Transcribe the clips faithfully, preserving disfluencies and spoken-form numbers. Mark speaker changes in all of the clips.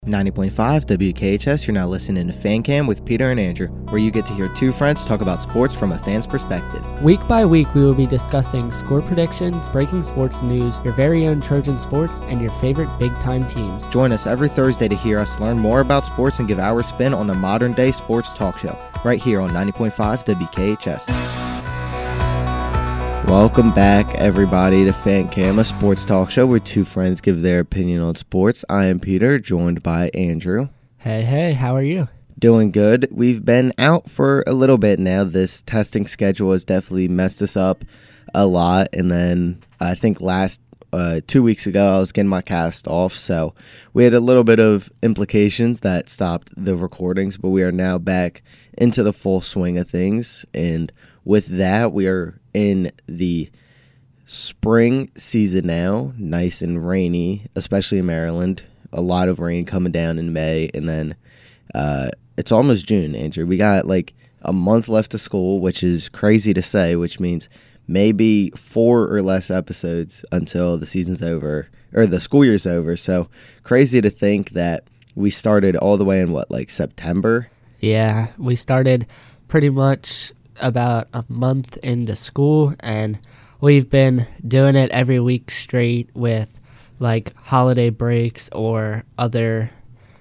Speaker 1: ninety point five W K H S, you're now listening to Fan Cam with Peter and Andrew, where you get to hear two friends talk about sports from a fan's perspective.
Speaker 2: Week by week, we will be discussing score predictions, breaking sports news, your very own Trojan sports, and your favorite big-time teams.
Speaker 1: Join us every Thursday to hear us learn more about sports and give our spin on the modern-day sports talk show, right here on ninety point five W K H S. Welcome back, everybody, to Fan Cam, a sports talk show where two friends give their opinion on sports. I am Peter, joined by Andrew.
Speaker 2: Hey, hey, how are you?
Speaker 1: Doing good. We've been out for a little bit now. This testing schedule has definitely messed us up a lot. And then I think last uh, two weeks ago, I was getting my cast off. So we had a little bit of implications that stopped the recordings, but we are now back into the full swing of things. And with that, we are in the spring season now, nice and rainy, especially in Maryland. A lot of rain coming down in May, and then uh, it's almost June, Andrew. We got like a month left of school, which is crazy to say, which means maybe four or less episodes until the season's over, or the school year's over. So crazy to think that we started all the way in, what, like September?
Speaker 2: Yeah, we started pretty much about a month into school, and we've been doing it every week straight with like holiday breaks or other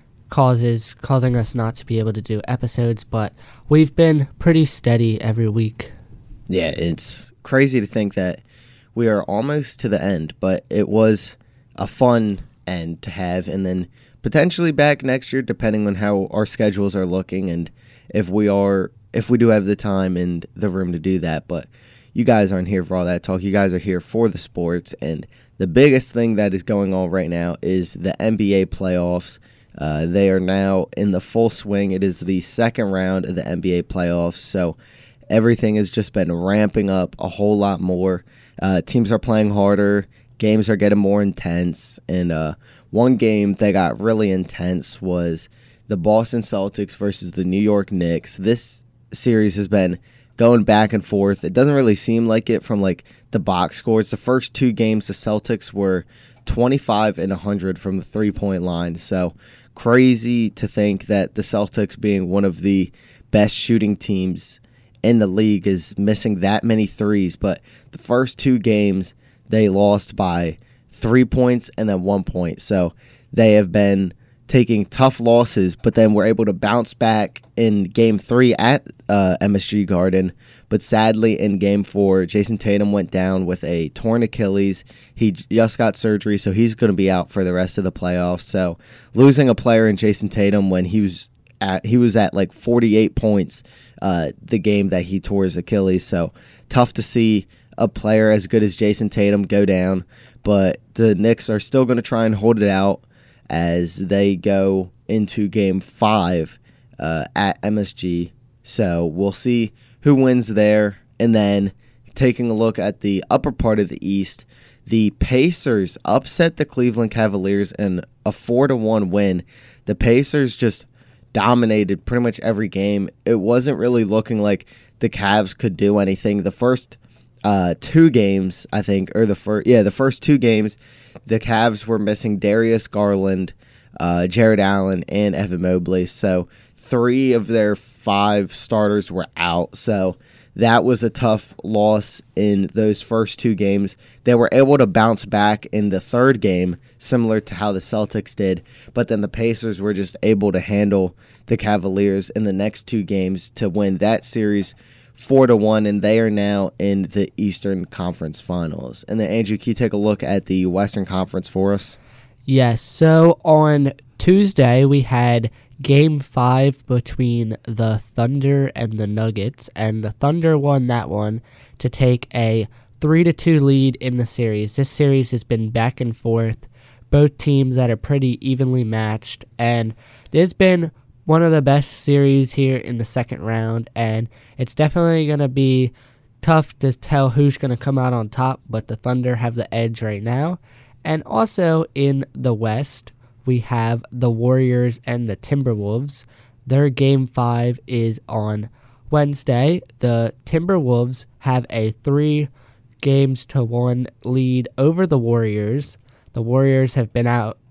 Speaker 2: causes causing us not to be able to do episodes, but we've been pretty steady every week.
Speaker 1: Yeah, it's crazy to think that we are almost to the end, but it was a fun end to have, and then potentially back next year depending on how our schedules are looking and if we are if we do have the time and the room to do that. But you guys aren't here for all that talk. You guys are here for the sports, and the biggest thing that is going on right now is the N B A playoffs. Uh, they are now in the full swing. It is the second round of the N B A playoffs, so everything has just been ramping up a whole lot more. Uh, teams are playing harder. Games are getting more intense, and uh, one game that got really intense was the Boston Celtics versus the New York Knicks. This series has been going back and forth. It doesn't really seem like it from like the box scores. The first two games, the Celtics were twenty-five and one hundred from the three-point line. So crazy to think that the Celtics, being one of the best shooting teams in the league, is missing that many threes. But the first two games, they lost by three points and then one point. So they have been taking tough losses, but then we're able to bounce back in game three at uh, M S G Garden. But sadly, in game four, Jason Tatum went down with a torn Achilles. He just got surgery, so he's going to be out for the rest of the playoffs. So losing a player in Jason Tatum when he was at, he was at like forty-eight points uh, the game that he tore his Achilles. So tough to see a player as good as Jason Tatum go down. But the Knicks are still going to try and hold it out as they go into game five uh, at M S G. So we'll see who wins there. And then taking a look at the upper part of the East, the Pacers upset the Cleveland Cavaliers in a four to one win. The Pacers just dominated pretty much every game. It wasn't really looking like the Cavs could do anything. The first uh, two games, I think, or the first, yeah, the first two games, the Cavs were missing Darius Garland, uh, Jared Allen, and Evan Mobley. So three of their five starters were out. So that was a tough loss in those first two games. They were able to bounce back in the third game, similar to how the Celtics did. But then the Pacers were just able to handle the Cavaliers in the next two games to win that series four to one, and they are now in the Eastern Conference Finals. And then, Andrew, can you take a look at the Western Conference for us?
Speaker 2: Yes, so on Tuesday we had Game five between the Thunder and the Nuggets, and the Thunder won that one to take a three to two lead in the series. This series has been back and forth, both teams that are pretty evenly matched, and there's been one of the best series here in the second round, and it's definitely going to be tough to tell who's going to come out on top, but the Thunder have the edge right now. And also in the West, we have the Warriors and the Timberwolves. Their game five is on Wednesday. The Timberwolves have a three games to one lead over the Warriors. The Warriors have been out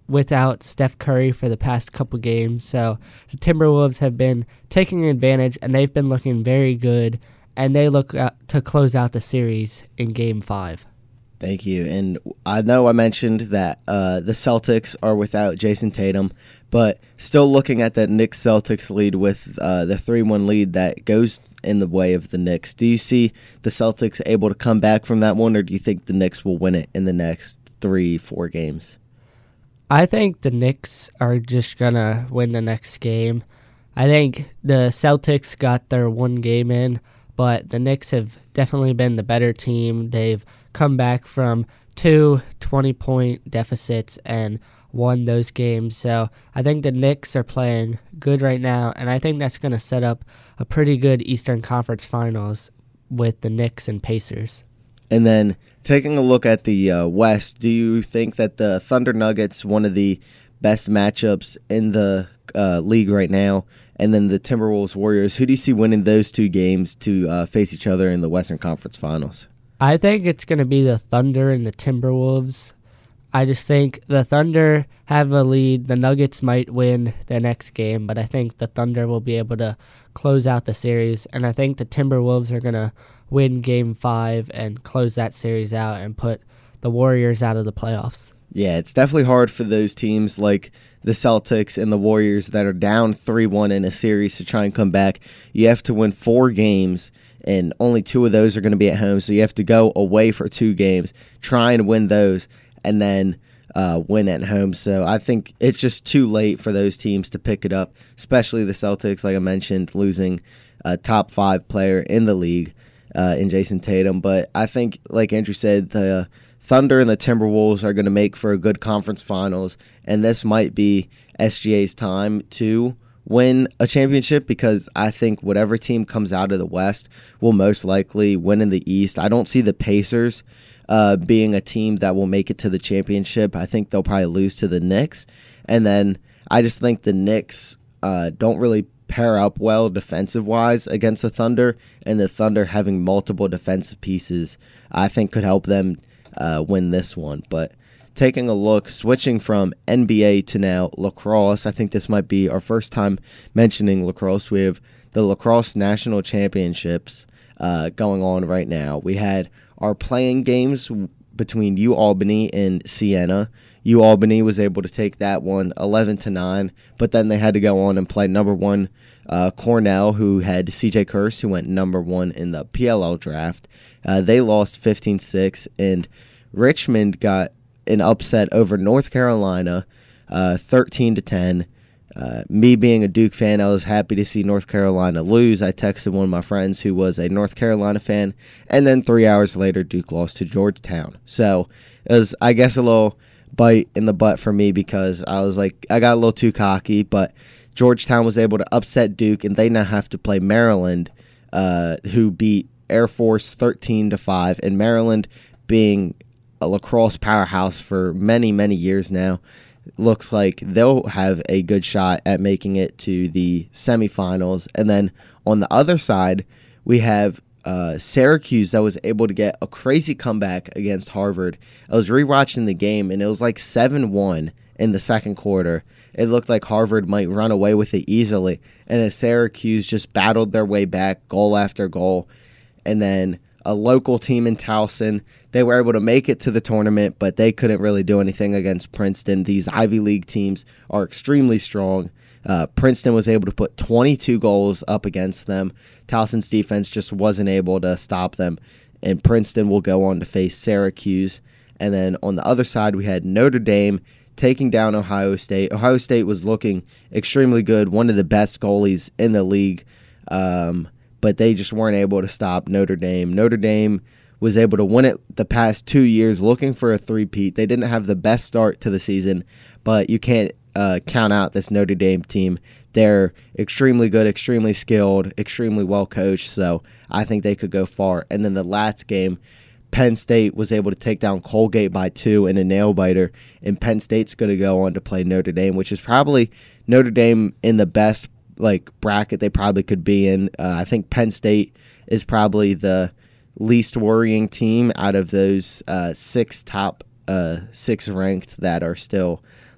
Speaker 2: without Steph Curry for the past couple games. So the Timberwolves have been taking advantage, and they've been looking very good, and they look uh, to close out the series in Game five.
Speaker 1: Thank you. And I know I mentioned that uh, the Celtics are without Jason Tatum, but still looking at that Knicks-Celtics lead with uh, the three one lead that goes in the way of the Knicks. Do you see the Celtics able to come back from that one, or do you think the Knicks will win it in the next three, four games?
Speaker 2: I think the Knicks are just going to win the next game. I think the Celtics got their one game in, but the Knicks have definitely been the better team. They've come back from two twenty-point deficits and won those games. So I think the Knicks are playing good right now, and I think that's going to set up a pretty good Eastern Conference Finals with the Knicks and Pacers.
Speaker 1: And then taking a look at the uh, West, do you think that the Thunder Nuggets, one of the best matchups in the uh, league right now, and then the Timberwolves Warriors, who do you see winning those two games to uh, face each other in the Western Conference Finals?
Speaker 2: I think it's going to be the Thunder and the Timberwolves. I just think the Thunder have a lead. The Nuggets might win the next game, but I think the Thunder will be able to close out the series, and I think the Timberwolves are going to win Game five and close that series out and put the Warriors out of the playoffs.
Speaker 1: Yeah, it's definitely hard for those teams like the Celtics and the Warriors that are down three one in a series to try and come back. You have to win four games, and only two of those are going to be at home, so you have to go away for two games, try and win those, and then uh, win at home. So I think it's just too late for those teams to pick it up, especially the Celtics, like I mentioned, losing a top five player in the league uh, in Jason Tatum. But I think, like Andrew said, the Thunder and the Timberwolves are going to make for a good conference finals, and this might be S G A's time to win a championship, because I think whatever team comes out of the West will most likely win in the East. I don't see the Pacers uh, being a team that will make it to the championship. I think they'll probably lose to the Knicks, and then I just think the Knicks uh, don't really pair up well defensive-wise against the Thunder, and the Thunder having multiple defensive pieces I think could help them uh, win this one. But taking a look, switching from N B A to now lacrosse, I think this might be our first time mentioning lacrosse. We have the Lacrosse National Championships uh, going on right now. We had our playing games between UAlbany and Siena. UAlbany was able to take that one eleven to nine, but then they had to go on and play number one uh, Cornell, who had C J Kurse, who went number one in the P L L draft. Uh, they lost fifteen six, and Richmond got an upset over North Carolina, uh, thirteen to ten. Uh, me being a Duke fan, I was happy to see North Carolina lose. I texted one of my friends who was a North Carolina fan, and then three hours later, Duke lost to Georgetown. So it was, I guess, a little bite in the butt for me, because I was like, I got a little too cocky, but Georgetown was able to upset Duke, and they now have to play Maryland, uh, who beat Air Force thirteen to five, and Maryland, being a lacrosse powerhouse for many, many years now, looks like they'll have a good shot at making it to the semifinals. And then on the other side, we have uh, Syracuse that was able to get a crazy comeback against Harvard. I was rewatching the game, and it was like seven one in the second quarter. It looked like Harvard might run away with it easily, and then Syracuse just battled their way back, goal after goal. And then a local team in Towson, they were able to make it to the tournament, but they couldn't really do anything against Princeton. These Ivy League teams are extremely strong. Uh, Princeton was able to put twenty-two goals up against them. Towson's defense just wasn't able to stop them, and Princeton will go on to face Syracuse. And then on the other side, we had Notre Dame taking down Ohio State. Ohio State was looking extremely good, one of the best goalies in the league, um, but they just weren't able to stop Notre Dame. Notre Dame was able to win it the past two years, looking for a three-peat. They didn't have the best start to the season, but you can't uh, count out this Notre Dame team. They're extremely good, extremely skilled, extremely well-coached, so I think they could go far. And then the last game, Penn State was able to take down Colgate by two in a nail-biter, and Penn State's going to go on to play Notre Dame, which is probably Notre Dame in the best like bracket they probably could be in. Uh, I think Penn State is probably the least worrying team out of those uh, six top uh, six ranked that are still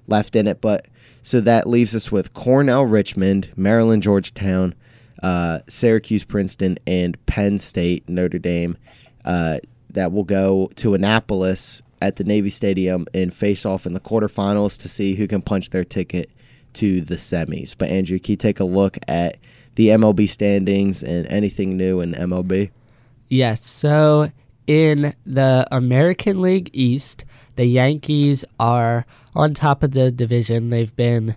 Speaker 1: left in it. But so that leaves us with Cornell, Richmond, Maryland, Georgetown, uh, Syracuse, Princeton, and Penn State, Notre Dame. Uh, that will go to Annapolis at the Navy Stadium and face off in the quarterfinals to see who can punch their ticket to the semis. But Andrew, can you take a look at the M L B standings and anything new in M L B?
Speaker 2: Yes, so in the American League East, the Yankees are on top of the division. They've been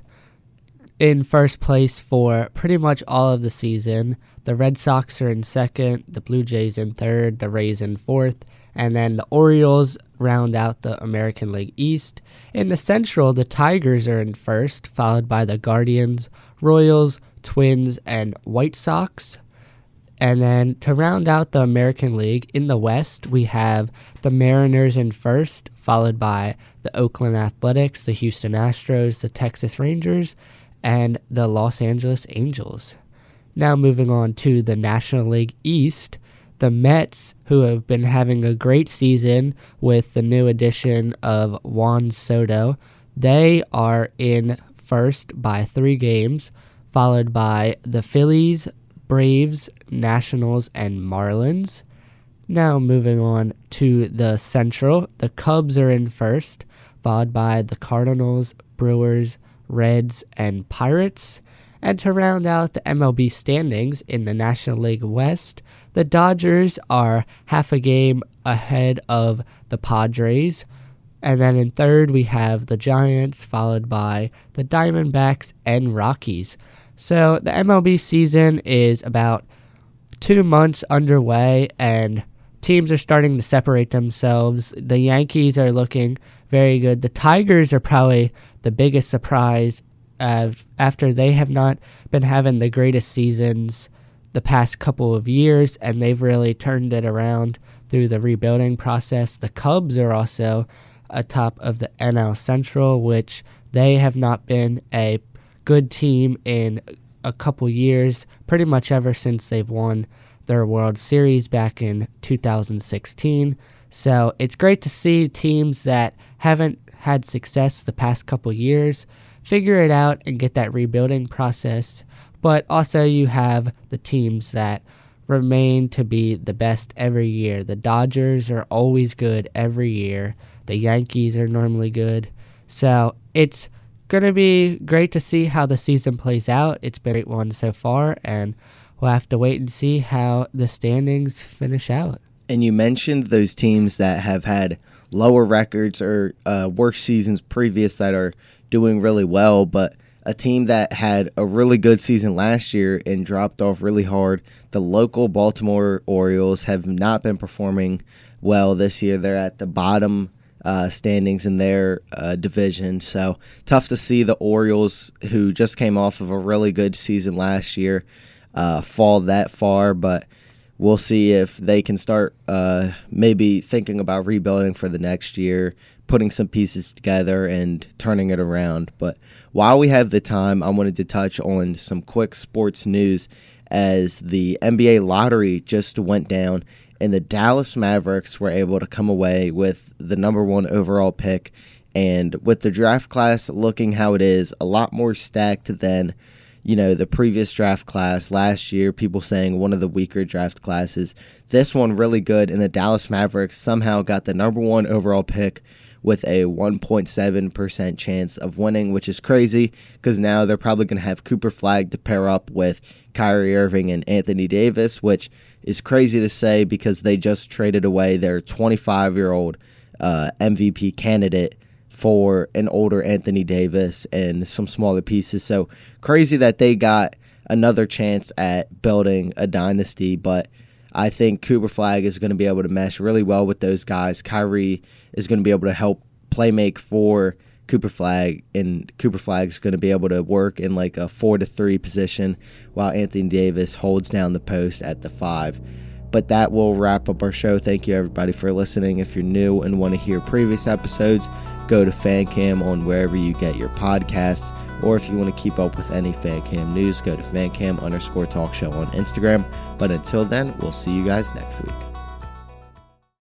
Speaker 2: in first place for pretty much all of the season. The Red Sox are in second, the Blue Jays in third, the Rays in fourth, and then the Orioles round out the American League East. In the Central, the Tigers are in first, followed by the Guardians, Royals, Twins, and White Sox. And then to round out the American League, in the West, we have the Mariners in first, followed by the Oakland Athletics, the Houston Astros, the Texas Rangers, and the Los Angeles Angels. Now moving on to the National League East, the Mets, who have been having a great season with the new addition of Juan Soto, they are in first by three games, followed by the Phillies, Braves, Nationals, and Marlins. Now moving on to the Central, the Cubs are in first, followed by the Cardinals, Brewers, Reds, and Pirates. And to round out the M L B standings in the National League West, the Dodgers are half a game ahead of the Padres. And then in third, we have the Giants, followed by the Diamondbacks and Rockies. So the M L B season is about two months underway, and teams are starting to separate themselves. The Yankees are looking very good. The Tigers are probably the biggest surprise uh, after they have not been having the greatest seasons the past couple of years, and they've really turned it around through the rebuilding process. The Cubs are also atop of the N L Central, which they have not been a good team in a couple years, pretty much ever since they've won their World Series back in two thousand sixteen. So it's great to see teams that haven't had success the past couple years figure it out and get that rebuilding process. But also you have the teams that remain to be the best every year. The Dodgers are always good every year. The Yankees are normally good. So it's going to be great to see how the season plays out. It's been a great one so far, and we'll have to wait and see how the standings finish out.
Speaker 1: And you mentioned those teams that have had lower records or uh, worse seasons previous that are doing really well, but a team that had a really good season last year and dropped off really hard, the local Baltimore Orioles, have not been performing well this year. They're at the bottom uh, standings in their uh, division, so tough to see the Orioles, who just came off of a really good season last year, uh, fall that far, but we'll see if they can start uh, maybe thinking about rebuilding for the next year, putting some pieces together and turning it around. But while we have the time, I wanted to touch on some quick sports news as the N B A lottery just went down and the Dallas Mavericks were able to come away with the number one overall pick. And with the draft class looking how it is, a lot more stacked than you know, the previous draft class last year, people saying one of the weaker draft classes. This one really good, and the Dallas Mavericks somehow got the number one overall pick with a one point seven percent chance of winning, which is crazy because now they're probably going to have Cooper Flagg to pair up with Kyrie Irving and Anthony Davis, which is crazy to say because they just traded away their twenty-five-year-old uh, M V P candidate for an older Anthony Davis and some smaller pieces. So crazy that they got another chance at building a dynasty, but I think Cooper Flagg is going to be able to mesh really well with those guys. Kyrie is going to be able to help play make for Cooper Flagg, and Cooper Flagg is going to be able to work in like a four to three position while Anthony Davis holds down the post at the five. But that will wrap up our show. Thank you, everybody, for listening. If you're new and want to hear previous episodes, go to FanCam on wherever you get your podcasts. Or if you want to keep up with any FanCam news, go to FanCam underscore talk show on Instagram. But until then, we'll see you guys next week.